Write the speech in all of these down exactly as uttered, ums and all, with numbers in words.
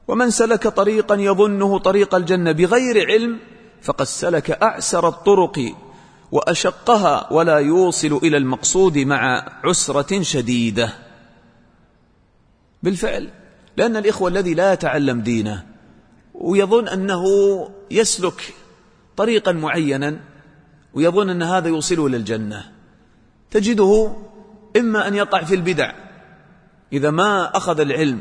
ومن سلك طريقا يظنه طريق الجنة بغير علم فقد سلك أعسر الطرق وأشقها ولا يوصل إلى المقصود مع عسرة شديدة. بالفعل، لأن الإخوة الذي لا يتعلم دينه ويظن أنه يسلك طريقا معينا ويظن أن هذا يوصله إلى الجنة، تجده إما أن يقع في البدع إذا ما أخذ العلم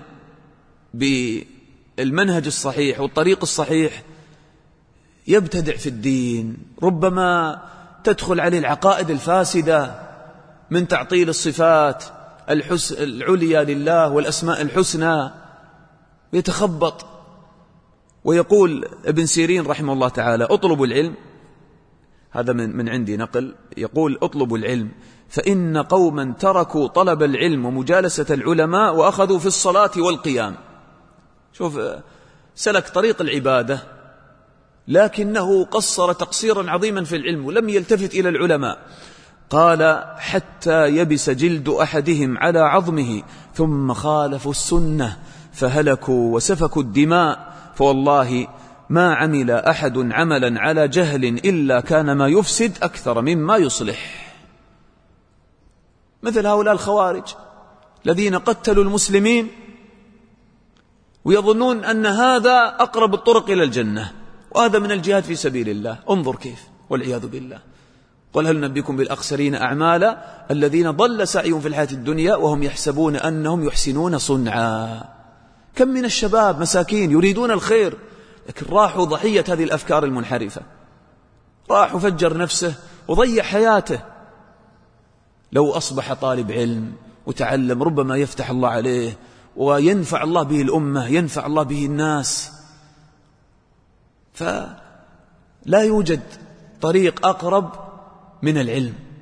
بالمنهج الصحيح والطريق الصحيح، يبتدع في الدين، ربما تدخل عليه العقائد الفاسدة من تعطيل الصفات العليا لله والأسماء الحسنى، ويتخبط. ويقول ابن سيرين رحمه الله تعالى: اطلبوا العلم، هذا من, من عندي نقل، يقول: اطلبوا العلم فإن قوما تركوا طلب العلم ومجالسة العلماء وأخذوا في الصلاة والقيام. شوف، سلك طريق العبادة لكنه قصر تقصيرا عظيما في العلم ولم يلتفت إلى العلماء. قال: حتى يبس جلد أحدهم على عظمه ثم خالفوا السنة فهلكوا وسفكوا الدماء، فوالله ما عمل أحد عملا على جهل إلا كان ما يفسد أكثر مما يصلح. مثل هؤلاء الخوارج الذين قتلوا المسلمين ويظنون أن هذا أقرب الطرق إلى الجنة، وهذا من الجهاد في سبيل الله. انظر كيف، والعياذ بالله. قل هل ننبئكم بالأخسرين أعمالا الذين ضل سعيهم في الحياة الدنيا وهم يحسبون أنهم يحسنون صنعا. كم من الشباب مساكين يريدون الخير لكن راحوا ضحية هذه الأفكار المنحرفة، راح وفجر نفسه وضيع حياته. لو أصبح طالب علم وتعلم ربما يفتح الله عليه وينفع الله به الأمة، ينفع الله به الناس. فلا يوجد طريق أقرب من العلم.